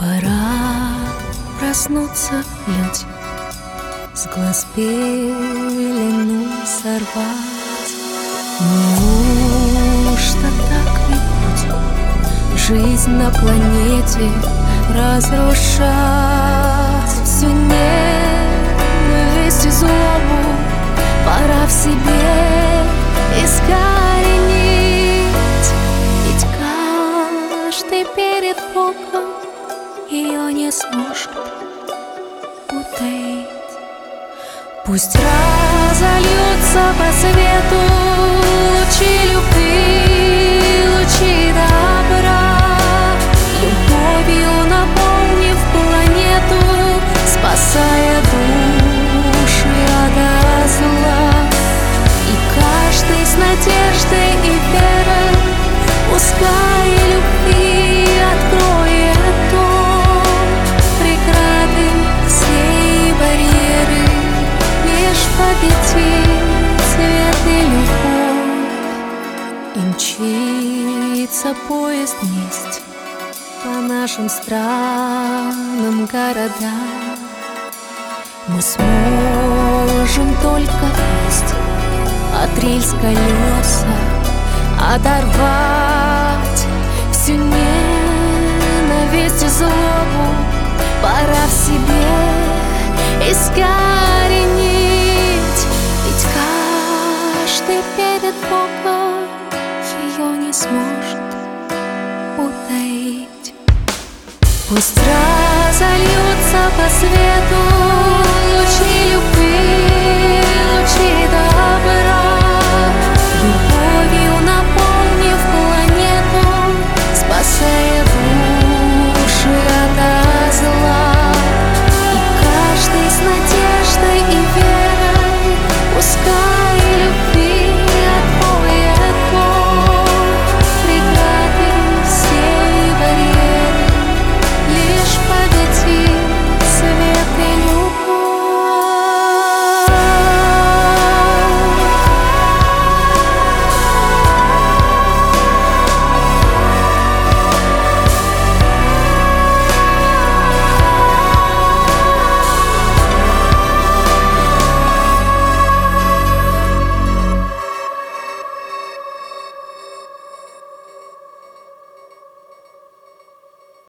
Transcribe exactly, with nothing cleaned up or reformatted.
Пора проснуться, людям, с глаз пелену сорвать. Неужто так ведь будет жизнь на планете разрушать? Всю ненависть и злобу пора в себе искоренить. Ведь каждый перед Богом ее не сможет утаить. Пусть разольются по свету лучи любви, лучи добра, любовью наполнив планету, спасая души ото зла. И каждый с надеждой и верой пускай любви откроет дом, преграды все барьеры лишь победит свет и любовь. И мчится поезд вместе по нашим странам городам. Мы сможем только вместе от рельс колеса оторвать. Всю ненависть и злобу пора в себе искоренить. Ведь каждый перед Богом ее не сможет утаить. Пусть разольются по свету